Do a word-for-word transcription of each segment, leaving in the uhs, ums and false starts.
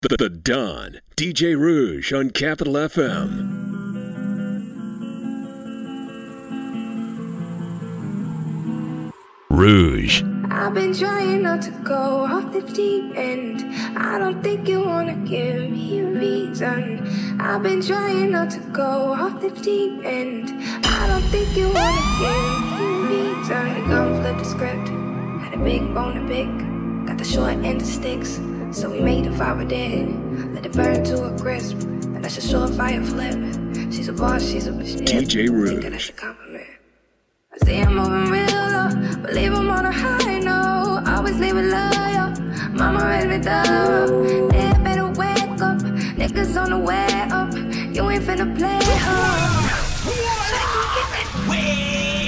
The, the Dawn, D J Rouge on Capital F M. Rouge. I've been trying not to go off the deep end. I don't think you wanna give me a reason. I've been trying not to go off the deep end. I don't think you wanna give me a reason. Had to go and flip the script. Had a big bone to pick. Got the short end of sticks. So we made a fire dead. Let it burn to a crisp. And that's a surefire flip. She's a boss, she's a bitch. D J Rouge. I think that that's a compliment. I say I'm moving real low, but leave him on a high note. Always leave it loyal. Mama raised me thorough. They better wake up. Niggas on the way up. You ain't finna play hard. So they gon' get that way.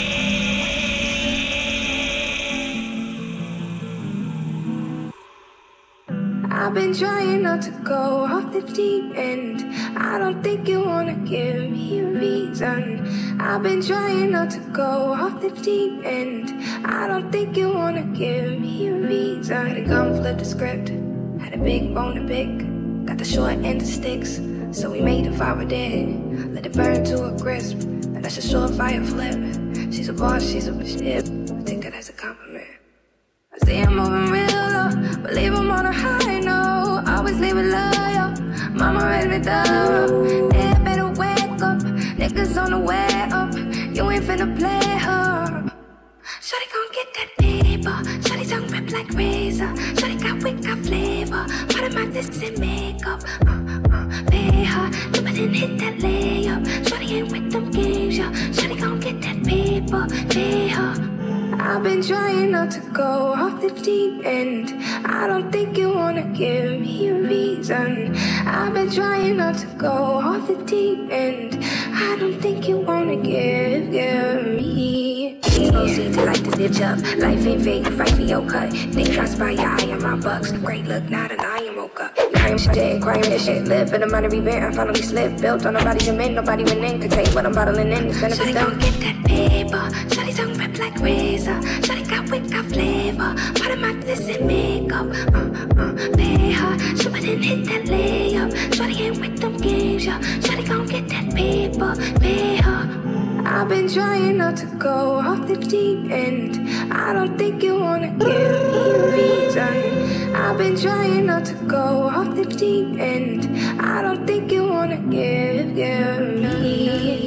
I've been trying not to go off the deep end. I don't think you wanna give me a reason. I've been trying not to go off the deep end. I don't think you wanna give me a reason. Had to go and flip the script. Had a big bone to pick. Got the short end of sticks. So we made a fire dead. Let it burn to a crisp. And that's a surefire flip. She's a boss, she's a bitch. I take that as a compliment. I say I'm moving real low, but leave him on a high note. Always leave it loyal. Mama raised me thorough. They better wake up. Niggas on the way up. You ain't finna play her. Shawty gon' get that paper. Shawty tongue rip like razor. Shawty got wit, got flavor. Part of my distant makeup. Uh, uh, pay her. But then hit that layup. Shawty ain't with them games, yo. Shawty gon' get that paper. Pay her. I've been trying not to go off the deep end. I don't think you wanna give me a reason. I've been trying not to go off the deep end. I don't think you wanna give, give me. Proceed to light this bitch up. Life ain't fair, you fight for your cut. Think I spy your eye on my bucks. Great look, not an eye and woke up. Crime shit, crime this shit. Live in the money revent, I finally slipped. Built on nobody's cement, nobody went in. Could take what I'm bottling in. It's benefits done. Shawty gon' get that paper. Shawty tongue rip like razor. Shawty got wit, got flavor. Part of my distant makeup. Uh, uh, pay her. She wouldn't hit that layup. Shawty ain't with them games, yo. Shawty gon' get that paper. Pay her. I've been trying not to go off the deep end. I don't think you wanna give me a reason. I've been trying not to go off the deep end. I don't think you wanna give, give me.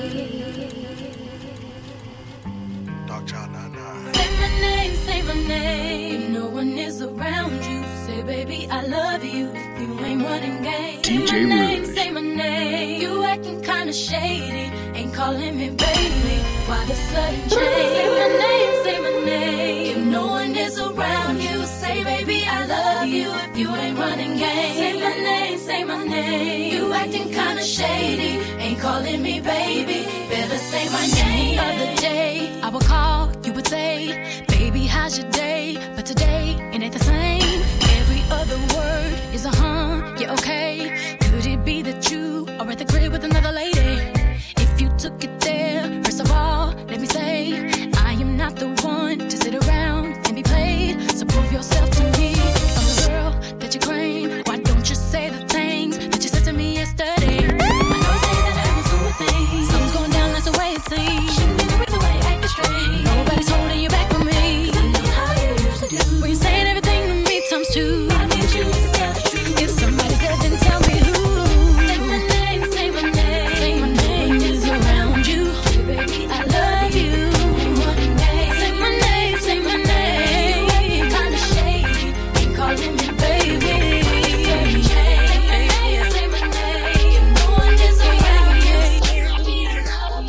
Dog Child nine nine. Say my name, say my name. If no one is around you, say baby I love you. If you ain't running game, say my name, say my name. You acting kinda shady, ain't calling me baby. Why the sudden change? Say my name, say my name. If no one is around you, say baby I love you. If you ain't running game, say my name, say my name. You acting kinda shady, ain't calling me baby. Better say my name. The other day I would call, you would say, baby how's your day? But today it ain't the same. Every other word is a huh, yeah okay. Could it be that you are at the crib with another lady? If you took it there, first of all, let me say, I am not the one to sit around and be played. So prove yourself to me. I'm the girl that you claim. Why don't you say the things that you said to me yesterday? I know you say that I was doing things. Something's going down, that's the way it seems. Shouldn't be the reason why you acting strange. Nobody's holding you back from me. 'Cause I know how you used to do. When you're saying everything to me times two. I need you to tell the truth. If somebody's dead, then tell me who. Say my name, say my name. Say my name is around you. Baby, I love you. Say my name, say my name. You're kinda shady, ain't calling me baby. Say my name, say my name. If no one is around you, say my name,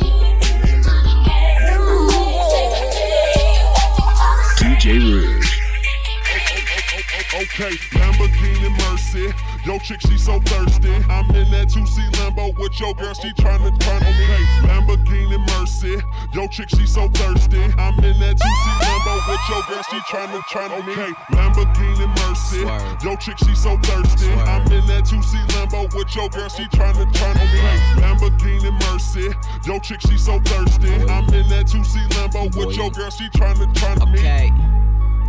say my name. D J Rouge. Okay, Lamborghini Mercy. Yo, chick, she so thirsty. I'm in that two C Lambo with your girl, she tryna turn on me. Hey, Lamborghini Mercy. Yo, chick, she so thirsty. I'm in that two C Lambo with your girl, she tryna turn on me. Hey, Lamborghini Mercy. Yo, chick, she so thirsty. I'm in that two C Lambo with your girl, she tryna turn on me. Hey, Lamborghini Mercy. Yo, chick, she so thirsty. I'm in that two C Lambo with your girl, she tryna turn on me. Okay.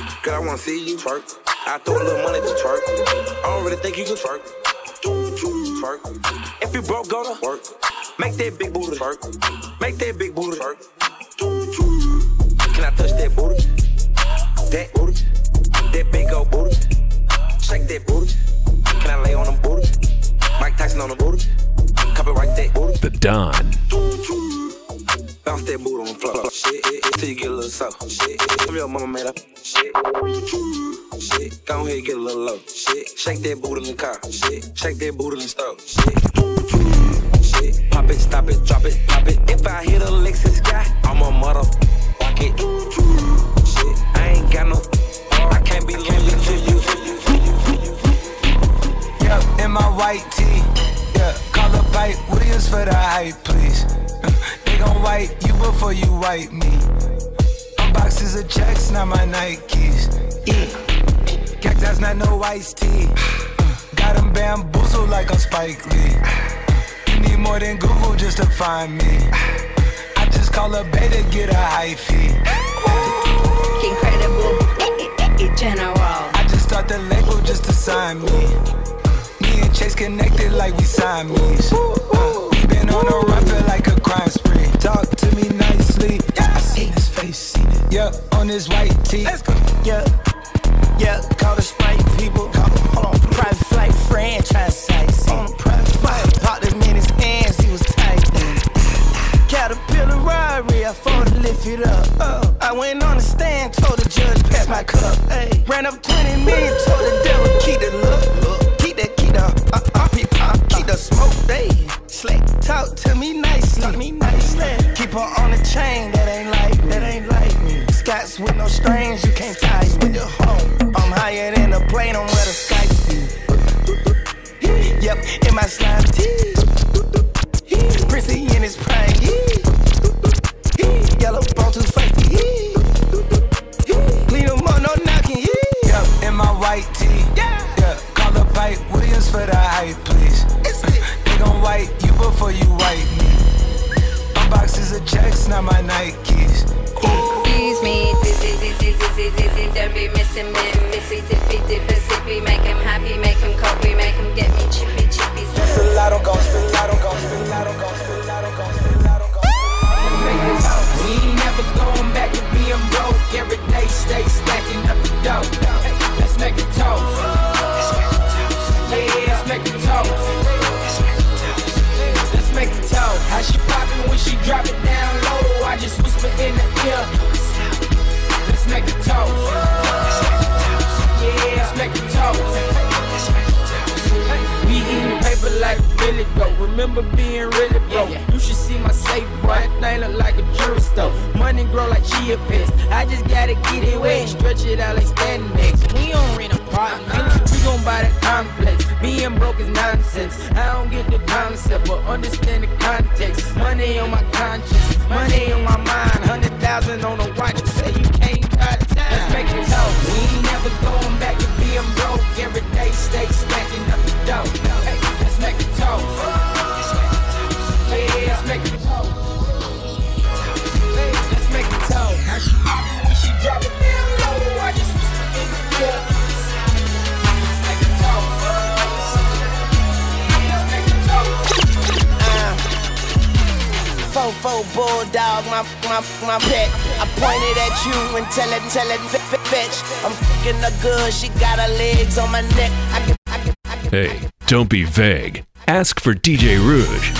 Girl, I wanna see you twerk. I throw a little money to twerk. I don't really think you can twerk. Twerk. If you broke, go to work. Make that big booty twerk. Make that big booty twerk. Can I touch that booty? That booty. That big old booty. Shake that booty. Can I lay on them booty? Mike Tyson on the booty. Copyright that booty. The Don. Bounce that booty on the floor. Shit, till you get a little soft. Shit, some your mama made up. Shit, shit. Go ahead, get a little low. Shit, shake that booty in the car. Shit, shake that booty in the stove. Shit, shit. Pop it, stop it, drop it, pop it. If I hit a Lexus guy, I'm a mother. Walk it. Shit, I ain't got no. I can't be loyal to you. Yeah, in my white tee. Yeah, call up Ike Williams for the hype, please. They gon' wipe you before you wipe me. Boxes of checks, not my Nikes. Yeah. Cactus, not no iced tea. Got them bamboozled like I'm Spike Lee. You need more than Google just to find me. I just call a beta, get a high fee. Incredible, general. I just start the label just to sign me. Me and Chase connected like we Siamese. Uh, we been on a run, feel like a crime spree. Talk to me nicely. I seen his face, seen it. Yeah, on his white tee. Let's go. Yeah, yeah. Call the Sprite people. Call them, hold on. Private flight franchise sites. On a private flight. Popped him in his hands, he was tight. Caterpillar Rari, I fought to lift it up. Uh, I went on the stand, told the judge pass my cup. Ay. Ran up Talk to me nicely. Keep her on the chain, that ain't like, that ain't like me. Scots with no strings, you can't tie me with the hoe. I'm higher than a plane on where the Skype be. Yep, in my slime tee. Prissy in his prime. Yellow bone too feisty. Clean them up, no knocking. Yep, in my white tee. Yeah, call up Pipe Williams for the hype, please. They gon' white you before you white me. My boxes of checks, not my Nikes. Excuse me, dizzy, dizzy, dizzy, dizzy, don't be missing me. Missy, dippy, dippy, sippy, make him happy, make him copy, make him get me chippy, chippy. Spill out, don't go, spill out, don't go, spill out, don't go, spill out, don't go, spill out, don't go. We ain't never going back to being broke. Every day stay stacking up the dough. Hey, let's make a toast. Yeah, let's make a toast. Let's make a toast. How she poppin' when she drop it down low? I just whisper in the ear. Let's make a toast. Yeah, let's make a toast. We eating paper like Billy Goat. Remember being really broke. Yeah, yeah. You should see my safe, boy. That thing look like a jewelry store. Money grow like chia pets. I just gotta get it wet. Stretch it out like standing eggs. We don't rent apartments. We gon' buy the complex. Being broke is nonsense. I don't get the concept, but understand the context. Money on my conscience. Money on my mind. Hundred thousand on the watch. You say you can't buy the time. Let's make it talk. We ain't never going back to being broke. Every day stay stacking up the dough. Hey, let's make it toast. Yeah, let's make it toast. Let's make it toast. How she poppin' when she drop it down low? I just whisper in the ear. Let's make it toast. Let's make it toast. Uh, Fofo bulldog, my my my pet. I pointed at you and tell it, tell it, fetch. I'm fucking her good. She got her legs on my neck. I can, I can, I can. Hey, don't be vague. Ask for D J Rouge.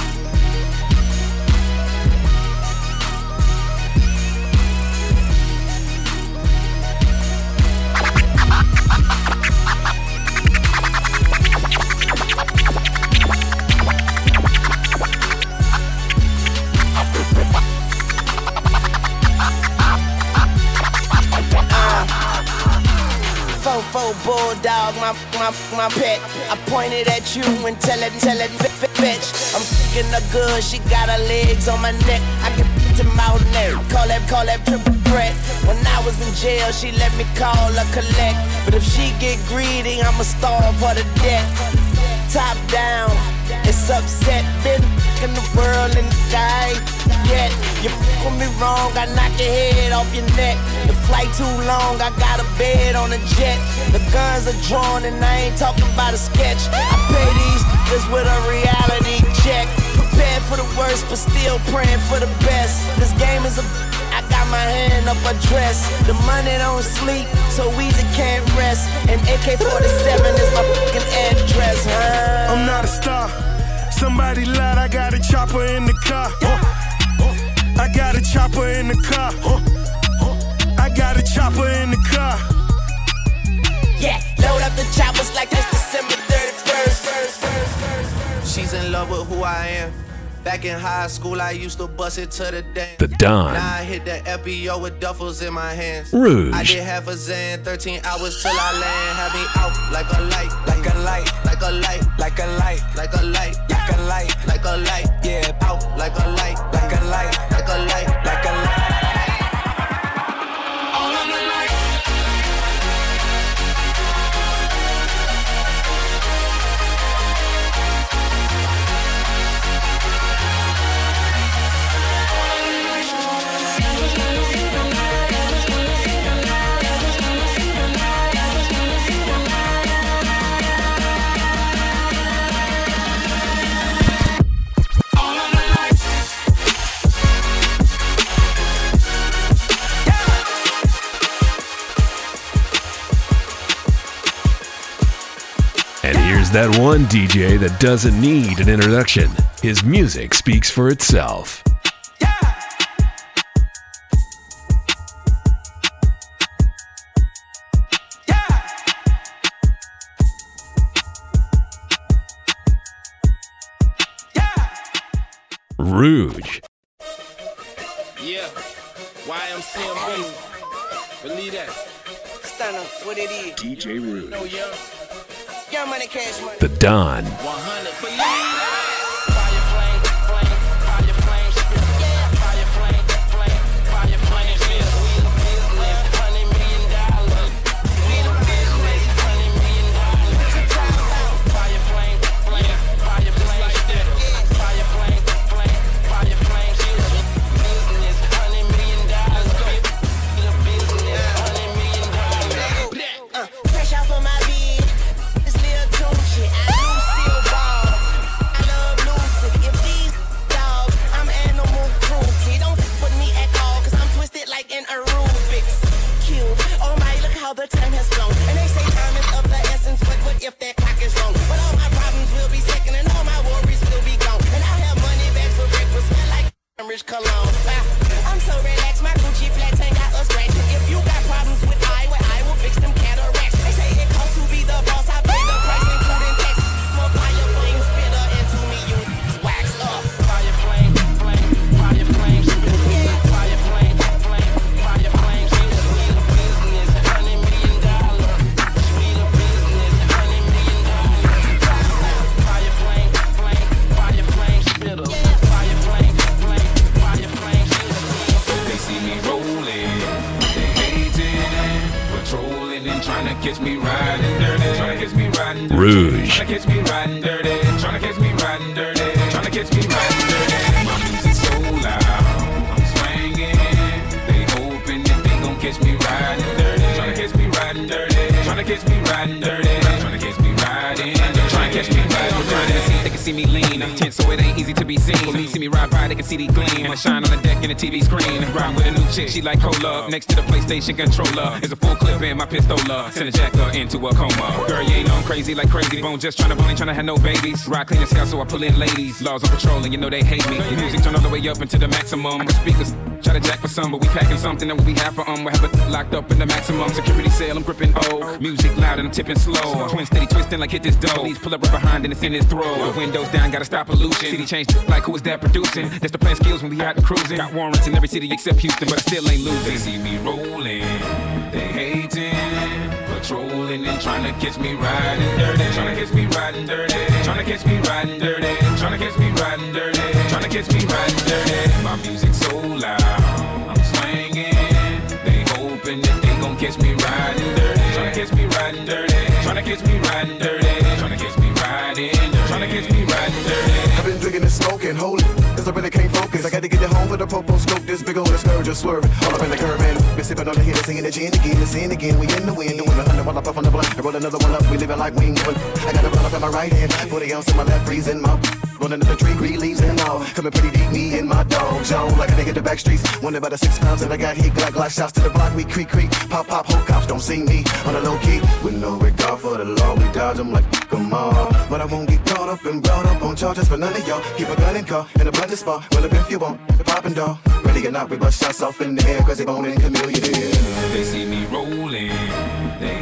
Fofo bulldog, my my my pet. I pointed at you and tell it, tell it, bitch. I'm fucking her good. She got her legs on my neck. I can put them out there. Call that, call that triple threat. When I was in jail, she let me call her collect. But if she get greedy, I'ma starve her to death. Top down, it's upset. Been in the world and die yet. You fuck with me wrong, I knock your head off your neck. The flight too long, I got a bed on a jet. The guns are drawn and I ain't talking about a sketch. I pay these niggas with a reality check. Prepared for the worst, but still praying for the best. This game is a I got my hand up her dress. The money don't sleep, so Weezy can't rest. And A K forty-seven is my fucking address, huh? I'm not a star. Somebody lied, I got a chopper in the car. Uh, I got a chopper in the car. Uh, I got a chopper in the car. Yeah, load up the choppers like it's December thirty-first. She's in love with who I am. Back in high school, I used to bust it to the dance. The Don. Now I hit the F B O with duffels in my hands. Rouge. I did half a Zan, thirteen hours till I land. Had me out like a light, like a light, like a light, like a light, like a light, like a light, like a light. Yeah, out like a light, like a light, like a light, like a light. All of the light. And here's that one D J that doesn't need an introduction. His music speaks for itself. Rouge. Yeah, Y M C M B. Believe that. Stunner, what it is. D J Rouge. No, young. Young money, cash money. The Don. one hundred, believe that. Fire flame, flame, fire flame, yeah. Fire flame, flame, fire flame, yeah. We the business, hundred million dollars. We the business, hundred million dollars. Fire flame, flame, fire flame, yeah. Fire flame, flame, fire flame, yeah. Business, hundred million dollars. We the business, hundred million dollars. Uh, fresh out of my bed, this little tune shit. I do seal ball. I love Lucy. If these dogs, I'm animal cruelty. Don't f with me at all, cause I'm twisted like an aerobics. Cute. Oh my, look how the time has flown. And they say time is of the essence, but what if that clock is wrong? But all my problems will be second, and all my worries will be gone. And I'll have money back for breakfast, smell like rich cologne. I'm so relaxed, my Gucci flat ain't got a scratch. If you got problems with I, well, I will fix them cataracts. They say it costs to be the boss, I pay the price, including tax. I'm a fire flame spitter, and to me you wax up. Fire flame, flame, fire flame, yeah. Fire flame, flame, fire flame, yeah. We the business, hundred million dollars. We the business, hundred million dollars. Fire flame, flame, fire flame, spitter. Fire flame, flame, fire flame, yeah. They see me rolling, they hating, patrolling and trying to catch me riding dirty, trying to catch me riding dirty, Rouge. trying to catch me riding dirty, trying to catch me riding dirty, trying to catch me riding dirty. My music's so loud, I'm swinging. They hoping that they gon' catch me riding dirty, trying to catch me riding dirty, trying to catch me riding dirty, trying to catch me riding dirty, trying to catch me riding dirty. They can see me lean, I'm tense, so it ain't easy to be seen. When you see me ride by, they can see the gleam. I shine on the deck in the T V screen. Ride with a new chick, she like cola. Next to the PlayStation controller is a full clip in my pistola. Send a jacker into a coma. Girl, you ain't on crazy like crazy bone. Just tryna bone, ain't tryna have no babies. Ride clean and scout, so I pull in ladies. Laws on patrol, and you know they hate me. Music turn all the way up into the maximum. The speakers try to jack for some, but we packing something that will be half for um. We have it locked up in the maximum security cell. I'm gripping O. Music loud and I'm tipping slow. Twin steady twisting like hit this dough. Police pull up right behind and it's in his throat. The windows down, gotta stop pollution. City changed like who is that producing? That's the plan skills when we out and cruising. Got warrants in every city except Houston, but I still ain't losing. They see me rolling, they hating, patrolling and trying to catch me riding dirty, trying to catch me riding dirty, trying to catch me riding dirty, trying to catch me riding dirty, trying to catch me riding dirty. My music's so loud, I'm swinging. They hoping that they gon' catch me riding dirty, trying to catch me riding dirty, trying to catch me riding dirty, trying to catch me riding dirty, trying to catch me riding dirty. I've been drinking and smoking, holy, cause I really can't focus. I got to get it home with a popo scope, this big old scourge just swerving. All up in the curb, man. Been sipping on the hitter, singing the gin again, the sin again. We in the wind, doing a hundred while I puff on the blunt. I roll another one up, we living like wing. I got a run up in my right hand, forty ounce in my left, freezing my running up the tree, green leaves and all. Coming pretty deep, me and my dog, Joe. Like a nigga the back streets, wonder about the six pounds and I got hit, glock, glock, shots to the block, we creak, creak. Pop, pop, whole cops don't see me on the low key. With no regard for the law, we dodge them like, come on. But I won't get caught up and brought up on charges for none of y'all. Keep a gun in car, in a blended spot. Well, if you want, the poppin' dog. Ready or not, we bust shots off in the air, cause they bone and chameleon in. They see me rolling, they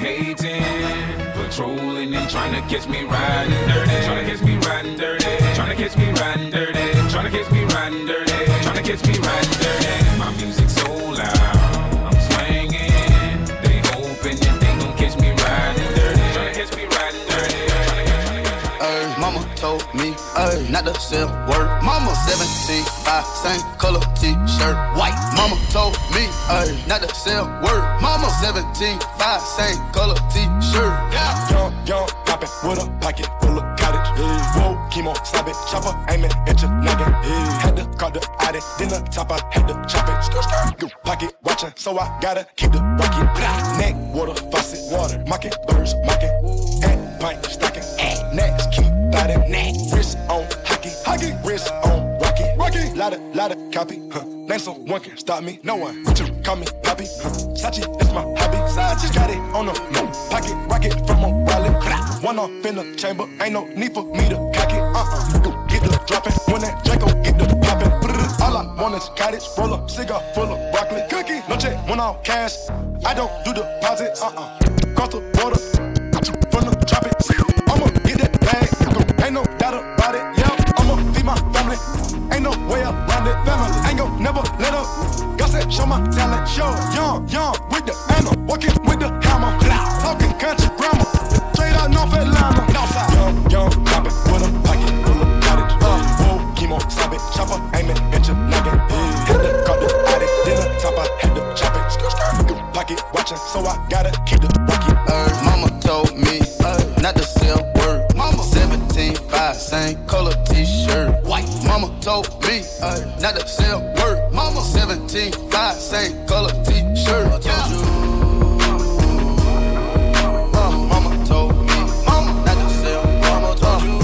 hating, patrolling and trying to catch me riding dirty, trying to catch me riding dirty, trying to catch me riding dirty, trying to catch me riding dirty, trying to catch me riding dirty. My music's so loud, I'm swinging. They hoping that they gon' catch me riding dirty, trying to catch me riding dirty. Ay, mama told me, ay, not to sell word. Mama seventeen, five, same color t-shirt, white. Mama told me, ay, not to sell word. Mama seventeen, five, same color t-shirt. Yeah. Young, young, poppin' with a pocket full of cottage. Yeah. Whoa, chemo, stop it, chopper, aiming at your noggin. Yeah. Had to call the addict, then the top, I had to chop it. Skr, skr. Pocket watchin', so I gotta keep the rocket. Neck, water, faucet, water, mocking, birds, mocking. And pint, stocking, next, keep biting. Wrist on hockey, hockey, wrist on rocky, rocky. Lotta, lotta copy, huh? Name someone can stop me, no one. What you call me, Poppy? Huh? Sachi, that's my hobby. Sachi got it on the moon, pocket rocket from a wallet. One off in the chamber, ain't no need for me to cock it. Uh-uh, get the dropping when that Draco get the popping. All I want is cottage, roll up, cigar full of broccoli. Cookie, no check, one off cash. I don't do deposits. Uh-uh, cross the border from the tropics. I'ma get that bag, ain't no doubt about it. Yeah, I'ma feed my family. family. Ain't no way around it, family. Ain't gon' never let up. God said, show my talent, show it. Young, young, with the hammer. Walking with the hammer. Talking country grammar. Straight out North Atlanta. Young, young, poppin' with a pocket full of cottage. Uh, whoa, chemo, stop it, chopper, aim it at your noggin. Had to cut the addict, then the top, I had to chop it. Pocket watching, so I gotta keep the rocket. Uh, mama told me uh, not to sell word. Mama seventeen five, same color t-shirt. White. Mama told me uh, not to sell word. Mama seventeen five, same color t-shirt. I told you. Uh, mama told me, mama not to sell. Mama told you.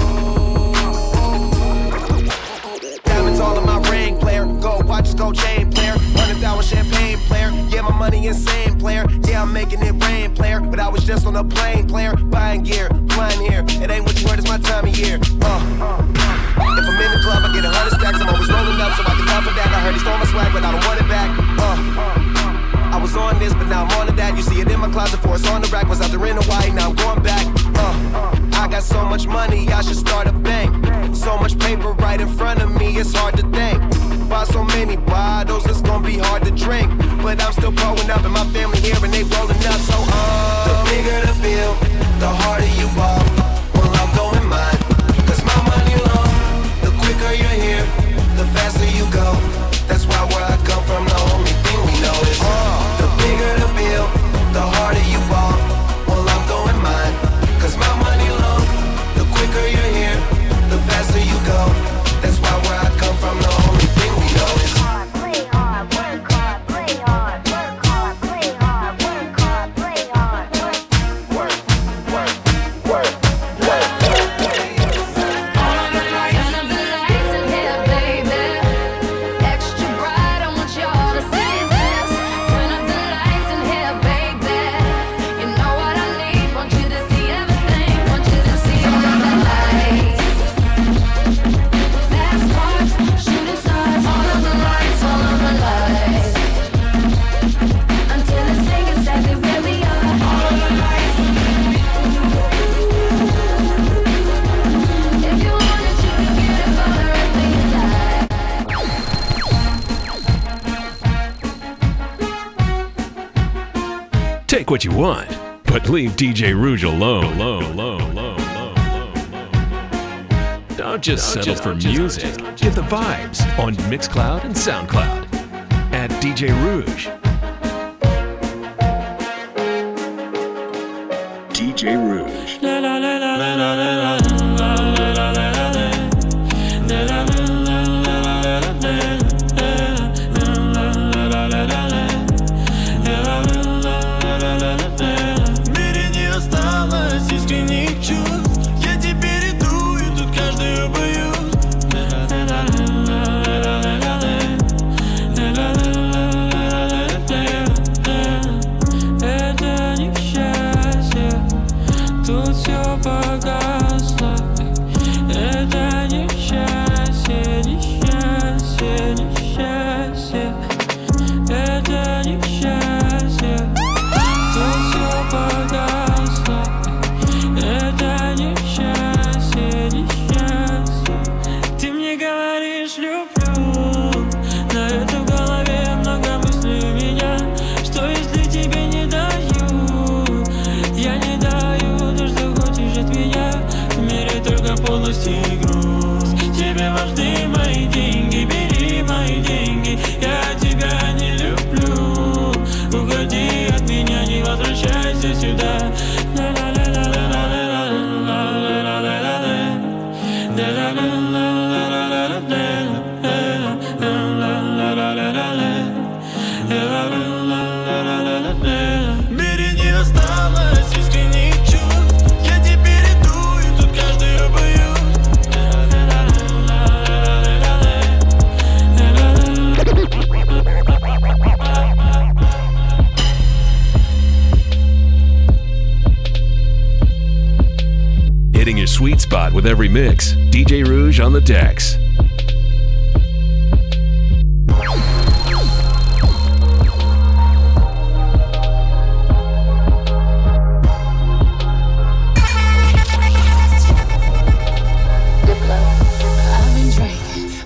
Diamonds all in my ring, player. Gold watches, gold chain, player. Hundred thousand champagne, player. Yeah, my money insane, player. Yeah, I'm making it rain, player. But I was just on a plane, player. Buying gear, flying here. It ain't what you heard, it's my time of year. Uh. If I'm in the club, I get a hundred stacks. I'm always rolling up, so I can cover that. I heard he stole my swag, but I don't want it back. Uh. I was on this, but now I'm on to that. You see it in my closet, for it's on the rack. Was out there in Hawaii, now I'm going back. Uh. I got so much money, I should start a bank. So much paper right in front of me, it's hard to think. Buy so many bottles, it's gonna be hard to drink. But I'm still growing up, and my family here, and they rolling up. So uh, the bigger the bill, the harder you ball. Well, I'm going mine, cause my money long. The quicker you're here, the faster you go. That's why where I come from, the only thing we know is uh, the bigger the bill, the harder you ball. Well, I'm going mine, cause my money long. The quicker you're here, the faster you go. That's why where I come from, the only thing we know is hard, play hard, work hard, play hard, work hard, play hard, work hard, play hard, work, work, work, work, work, work. All of the lights, turn up the lights in here, baby. Extra bright, I want y'all to see this. Turn up the lights in here, baby. You know what I need, want you to see everything, want you to see all of the lights. Fast cars, shooting stars, all of the lights, all of the lights. Until it's taken exactly where we are. All of the lights. If you want it, you can get it for the rest of your life. Take what you want, but leave D J Rouge alone. alone, alone, alone, alone, alone. Don't just Don't settle just, for just, music. Just, Get the vibes on Mixcloud and Soundcloud at D J Rouge. D J Rouge. La la la la la la la la la la la. Мире не осталось искренних чувств. Я теперь иду, и тут каждую боюсь. Это несчастье, тут все погасло. Это несчастье, несчастье, несчастье. Это несчастье, тут все погасло. Это несчастье, несчастье. Ты мне говоришь люблю, но это в голове много мыслей у меня. Что если тебе не даю? Я не даю то, что хочешь от меня. В мире только полностью и грусть. Тебе важны мои деньги, бери мои деньги. Я тебя не люблю. Уходи от меня, не возвращайся сюда. В мире не осталось искренних чувств. Я теперь иду, и тут каждую боюсь. Hitting your sweet spot with every mix. D J Rouge on the decks. I've been drinking,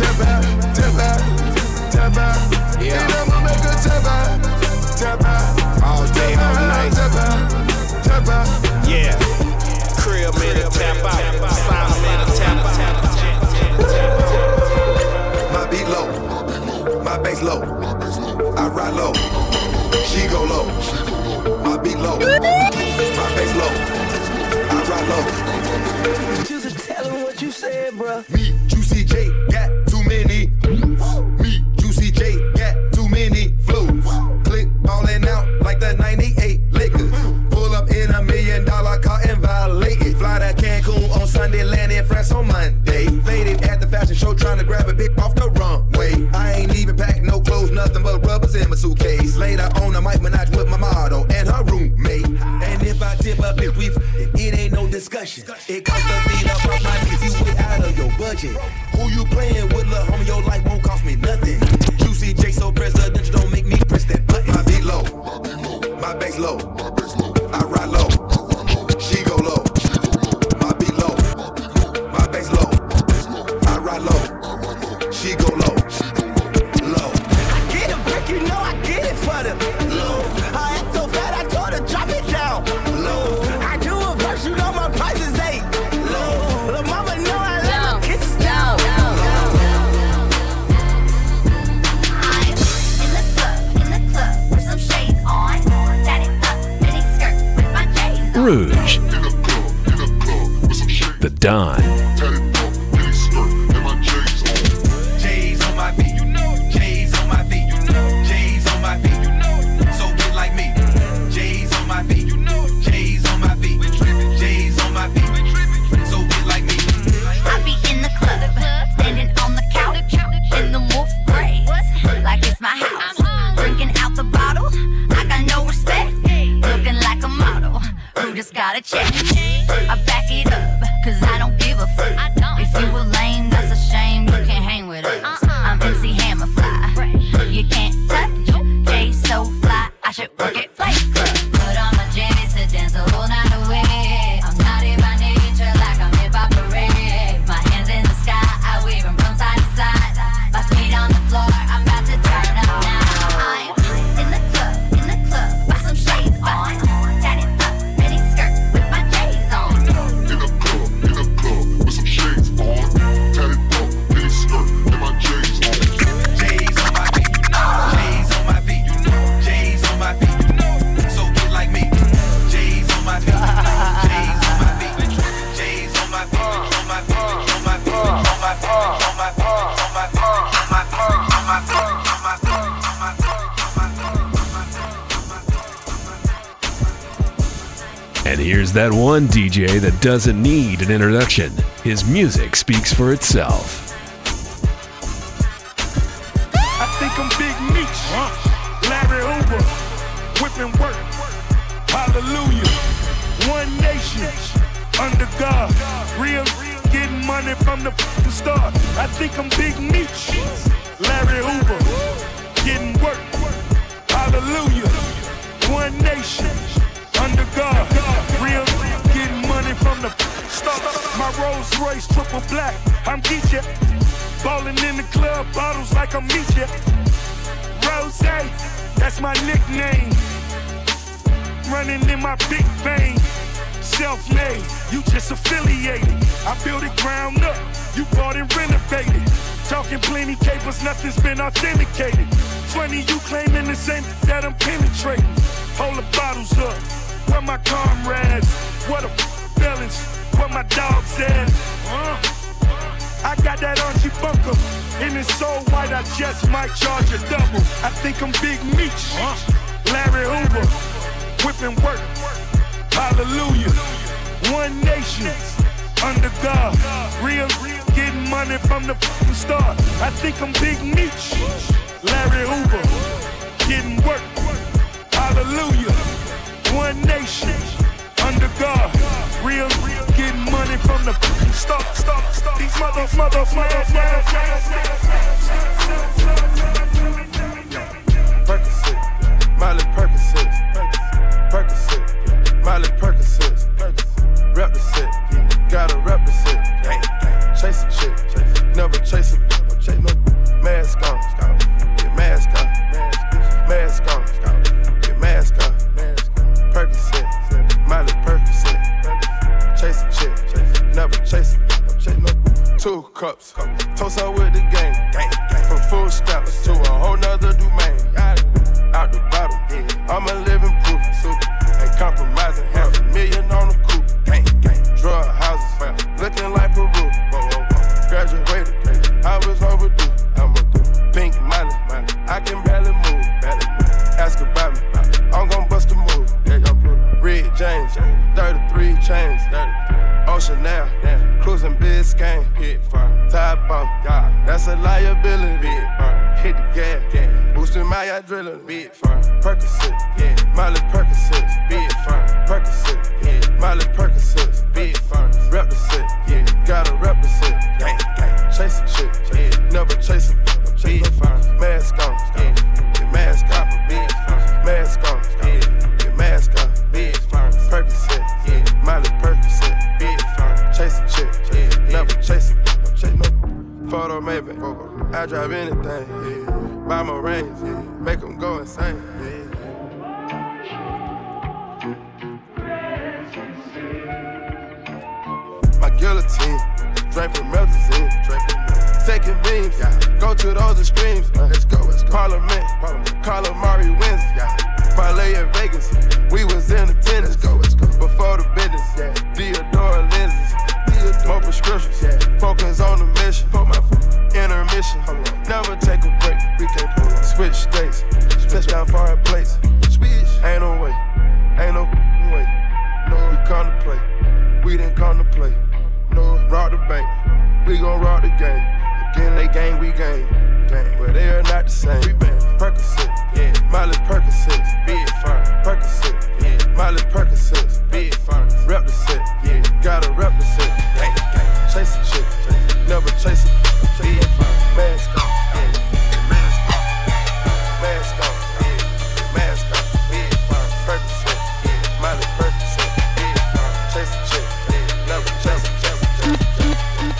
tap out, tap out, tap out. Yeah, and I'ma make a tap out, tap out. All day, all night. Tap out, tap out. Yeah, crib made a tap out, sound made a tap out. My beat low, my bass low. I ride low, she go low. My beat low, my bass low. I ride low. Just tell him what you said, bruh. Me, Juicy J, got too many. Me, Juicy J, got too many flows. Click ballin' out like the ninety-eight Lakers. Pull up in a million dollar car and violate it. Fly to Cancun on Sunday, land in France on Monday. Faded at the fashion show, trying to grab a bit off the runway. I ain't even packed no clothes, nothing but rubbers in my suitcase. Later on, I might menage with my model and her roommate. And if I tip up it, we it ain't no discussion. It costs a beat up off my if you way out of your budget. Who you playing with, lil' homie? Your life won't cost me nothing. Juicy J so presidential, don't make me press that button. My beat low, my bass low. I ride low, she go low. My beat low, my bass low. I ride low, she go low. Low. I get a brick, you know I get it for the low. I act so fat, I told her drop it down. Low. I do a verse, you know my price is eight. Low. Little mama know I love her kisses down. I'm in the club, in the club with some shades on. Tatted up, mini skirt with my J's on. Rouge. The Don. J's on my feet, you know. J's on my feet, you know. J's on my feet, you know. So get like me. J's on my feet, you know. J's on my feet. J's on my feet. So get like me. I be in the club, standing on the couch, in the wolf gray, like it's my house. Drinking out the bottle, I got no respect. Looking like a model, who just got a check. I back it up, cause I don't give a fuck. If you a lame, that's a shame, you can't hang with us. I'm M C Hammer fly, you can't touch. J so fly, I should work at Flight Club. Put on my jammies to dance the whole night away. I'm not in my nature like I'm hip hop parade. My hands in the sky, I wave them from side to side. My feet on the floor, I'm about to turn up now. I'm in the club, in the club, with some shades on. Tatted up, mini skirt with my J's on. In the club, in the club, with some shades on. Tatted up, mini skirt, and my J's on. J's on my feet, you know. J's on my feet, you know. J's on my feet, you know. So get like me. J's on my feet, you know. J's on my feet. J's on my feet, on my feet, on my feet, on my feet, on my feet, on my feet, on my feet, on my feet, on my feet, on my feet, on my feet. And here's that one D J that doesn't need an introduction. His music speaks for itself. I think I'm Big Meech, Larry Hoover, whipping work, hallelujah. One nation, under God, real, getting money from the f***ing start. I think I'm Big Meech, Larry Hoover, getting work, hallelujah. One nation, under God, real, getting money from the f***ing start. My Rolls Royce triple black, I'm Geechee. Ballin' in the club, bottles like I'm Meechee. Rose, that's my nickname. Running in my big vein. Self-made, you just affiliated. I built it ground up, you bought and renovated. Talking plenty capers, nothing's been authenticated. Funny you claiming the same that I'm penetrating. Hold the bottles up, where my comrades? What a f- felons, where my dogs at? Uh, I got that Archie Bunker, and it's so white I just might charge a double. I think I'm Big Meech, Larry Hoover, whipping work, hallelujah. One nation, under God, real, getting money from the f***ing start. I think I'm Big Meech, Larry Hoover, getting work, hallelujah. One nation, under God, real, getting money from the f***ing start. Stop, stop, these mother, mother, mother, mother, Percocet, Miley Percocet, Percocet, Miley Percocet, rep the set, gotta rep the set, chase a chick, never chase a, chase two cups. Toast up with the game. From full steps to a whole nother domain. Out the bottle, I'm a living proof. Ain't compromising, half a million on the coupe. Drug houses, looking like Peru. Graduated, I was overdue. I'm a pink money, I can barely move. Ask about me, I'm gon' bust a move. Red James, thirty-three chains. Ocean now, cruising Biscayne. Top off, that's a liability. Hit the gas, boosting my adrenaline. Percocet, yeah, Miley Percocet, big firm. Percocet, yeah, Miley Percocet, big firm. Rep the set, yeah, gotta rep the set. Gang, gang, chase a chick, yeah, never chase a big firm. Mask on, yeah, get mask on, big firm. Mask on, yeah, get mask on, big firm. Percocet, yeah, Miley Percocet, big firm. Chase a chick, yeah, never chase a, chase no photo maybe. I drive anything, yeah. Buy my range, yeah. Make them go insane, yeah. My guillotine, draping melazine, draping taking beams, yeah. Go to those extremes, uh, let's go, let's go. Parliament, Parliament. Calamari wins, yeah. Parlay in Vegas, we was in attendance, let's go, let's go. Before the business, yeah. Theodore lenses, Theodore. More prescriptions, yeah. Focus on the mission, put my intermission, never take a break, we can't pull on. Switch states, touchdown foreign plates, ain't no way, ain't no way, no, we come to play, we didn't come to play, no, rock the bank, we gon' rock the game, again they gang, we gang, gang, but they are not the same, we been Percocet, yeah, Miley Percocet, big firm, Percocet, yeah, Miley Percocet, big firm, rep the set, yeah, gotta rep the set, gang, gang, chase a chick, chase, never chase a big firm, mask on, yeah, mask on, mask on, yeah, mask on, big firm, Percocet, yeah, Miley Percocet, big firm, chase a chick, yeah, never chase a, chase a, chase a, chase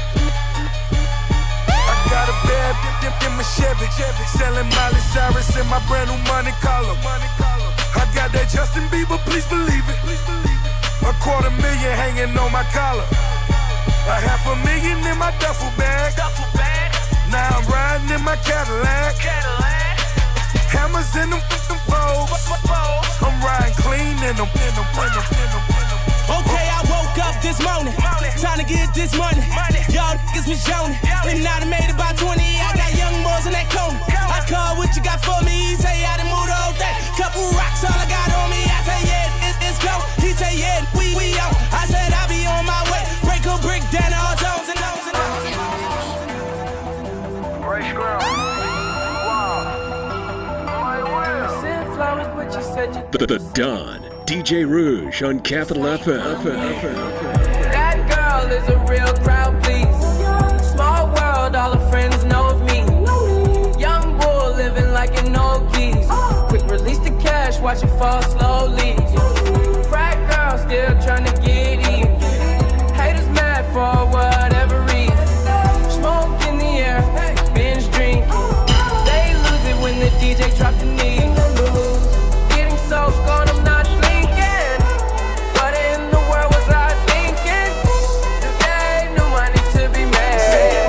a. I got a bad dip, dip in my Chevy, Chevy, selling Miley Cyrus in my brand new money collar. I got that Justin Bieber, please believe it. A quarter million hanging on my collar. A half a million in my duffel bag. Now I'm riding in my Cadillac. Hammers in them f***ing foes. I'm riding clean in them, in them, in them, in them. Okay, I woke up this morning, time to get this money. Y'all niggas was yawning, and I done made about twenty. I got young boys in that corner. I call what you got for me. He say I done moved the whole thing. Couple rocks, all I got on me. I say yeah, it, it's go. He say yeah, we we out. I said I'll be on my way. Break a brick down all zones and zones and zones. Fresh girl. Wow. Send flowers, but you said you. The, the Don. D J Rouge on Capital F M. That girl is a real crowd, please. Small world, all her friends know of me. Young bull living like an old keys. Quick release the cash, watch it fall slowly. Frat girl still trying to get in. Haters mad for whatever reason. Smoke in the air, binge drinking. They lose it when the D J drops the knee. Getting so gone, I'm not blinking. What in the world was I thinking? Today, no money to be made.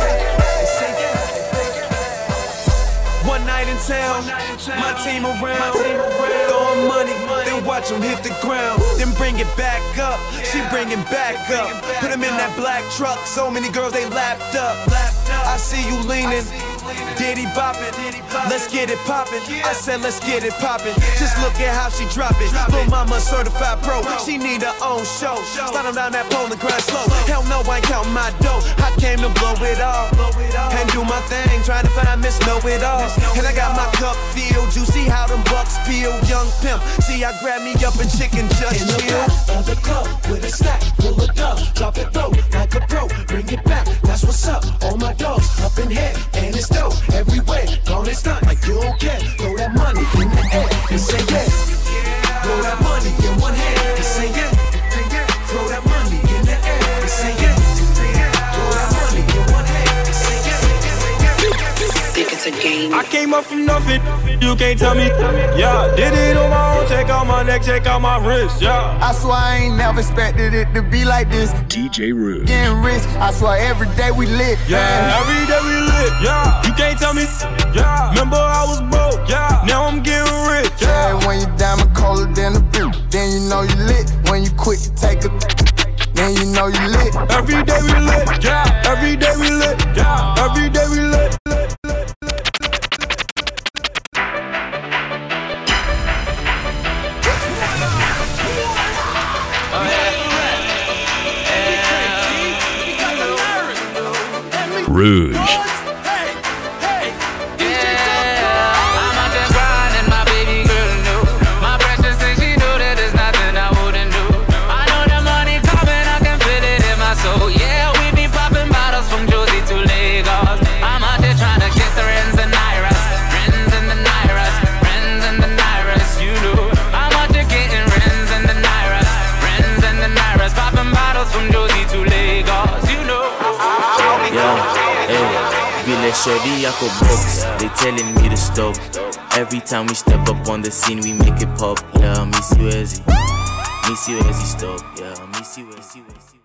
One night in town, my team around, throwing money, then watch them hit the ground, then bring it back up. She bring it back up, put them in that black truck. So many girls they lapped up. I see you leaning, Diddy bopping, let's get it poppin'. I said let's get it poppin'. Just look at how she drop it. Lil' mama certified pro, she need her own show. Slide on down that pole and grind slow. Hell no, I ain't counting my dough. I came to blow it all and do my thing, trying to find Miss Know It All. And I got my cup filled, you see how them bucks peel. Young pimp, see I grab me up and chicken just in the back of the club with a stack full of dubs. Drop it low like a pro, bring it back. That's what's up. All my dogs up in here, and it's dope everywhere. Gone and stunt like you don't care. Throw that money in the air and say yeah. Throw that money in one hand and say yeah. Throw that money in the air and say yeah. Throw that money in one hand and say yeah. Think it's a game. I came up from nothing. You can't tell me. Yeah, did it on my own. Check out my neck, check out my wrist. Yeah. I swear I ain't never expected it to be like this. D J Rouge. Getting rich. I swear every day we lit. Yeah, every day we lit. Yeah, you can't tell me. Yeah, remember I was broke. Yeah, now I'm getting rich. Yeah, yeah when you diamond colder than a boot, then you know you lit. When you quit, you take a. Then you know you lit. Every day we lit, yeah. Every day we lit, yeah. Every day we lit, lit, lit, lit. Rouge. Shorty, I could box, they telling me to stop. Every time we step up on the scene, we make it pop. Yeah, Missy Wezzy, Missy Wezzy stop. Yeah, Missy Wezzy, Wezzy.